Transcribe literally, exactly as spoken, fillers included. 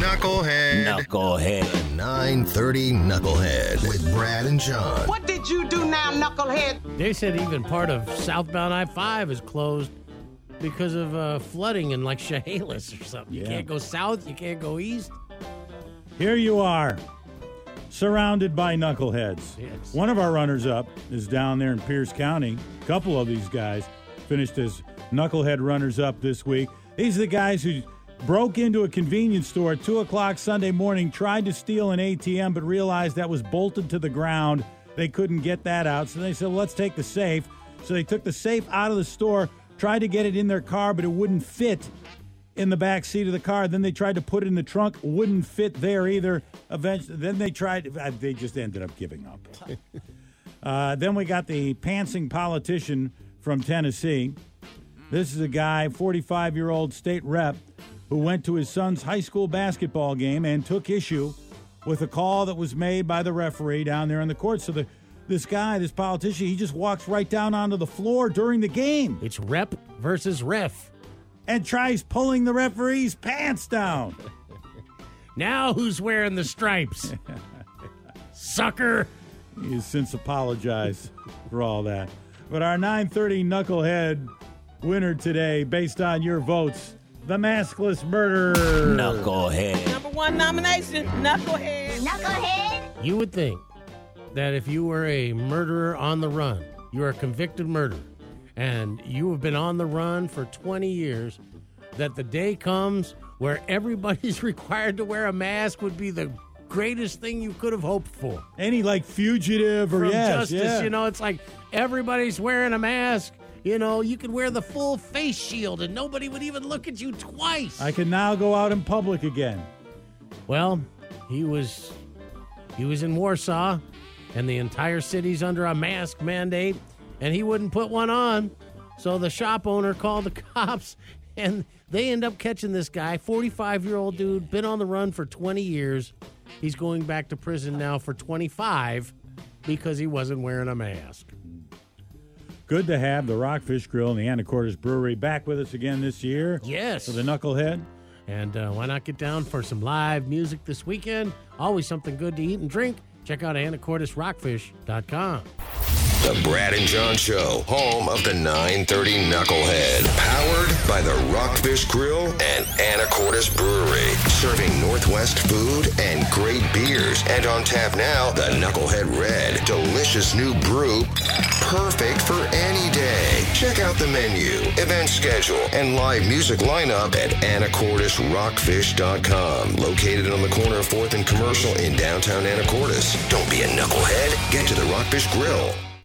Knucklehead. Knucklehead. nine thirty Knucklehead with Brad and John. What did you do now, Knucklehead? They said even part of southbound I five is closed because of uh, flooding in like Chehalis or something. You Yeah. can't go south, you can't go east. Here you are, surrounded by knuckleheads. Yes. One of our runners-up is down there in Pierce County. A couple of these guys finished as knucklehead runners-up this week. These are the guys who broke into a convenience store at two o'clock Sunday morning, tried to steal an A T M, but realized that was bolted to the ground. They couldn't get that out, so they said, well, let's take the safe. So they took the safe out of the store, tried to get it in their car, but it wouldn't fit in the back seat of the car. Then they tried to put it in the trunk, wouldn't fit there either. Eventually, then they tried, they just ended up giving up. uh, then we got the pantsing politician from Tennessee. This is a guy, forty-five-year-old state rep, who went to his son's high school basketball game and took issue with a call that was made by the referee down there in the court. So the this guy, this politician, he just walks right down onto the floor during the game It's rep versus ref. and tries pulling the referee's pants down. Now who's wearing the stripes? Sucker. He has since apologized for all that. But our nine thirty Knucklehead winner today, based on your votes, the maskless murderer. Knucklehead. Number one nomination, Knucklehead. Knucklehead. You would think that if you were a murderer on the run, you are a convicted murderer, and you have been on the run for twenty years, that the day comes where everybody's required to wear a mask would be the greatest thing you could have hoped for. Any like fugitive or From yes, justice, yeah. you know, it's like everybody's wearing a mask. You know, you could wear the full face shield and nobody would even look at you twice. I can now go out in public again. Well, he was he was in Warsaw, and the entire city's under a mask mandate, and he wouldn't put one on. So the shop owner called the cops, and they end up catching this guy, forty-five-year-old dude, been on the run for twenty years. He's going back to prison now for twenty-five because he wasn't wearing a mask. Good to have the Rockfish Grill and the Anacortes Brewery back with us again this year. Yes. For the Knucklehead. And uh, why not get down for some live music this weekend? Always something good to eat and drink. Check out anacortes rockfish dot com. The Brad and John Show, home of the nine thirty Knucklehead. Powered by the Rockfish Grill and Anacortes Brewery. Serving Northwest food and great beers. And on tap now, the Knucklehead Red. Delicious new brew. Perfect for any day. Check out the menu, event schedule, and live music lineup at anacortes rockfish dot com. Located on the corner of fourth and Commercial in downtown Anacortes. Don't be a knucklehead. Get to the Rockfish Grill.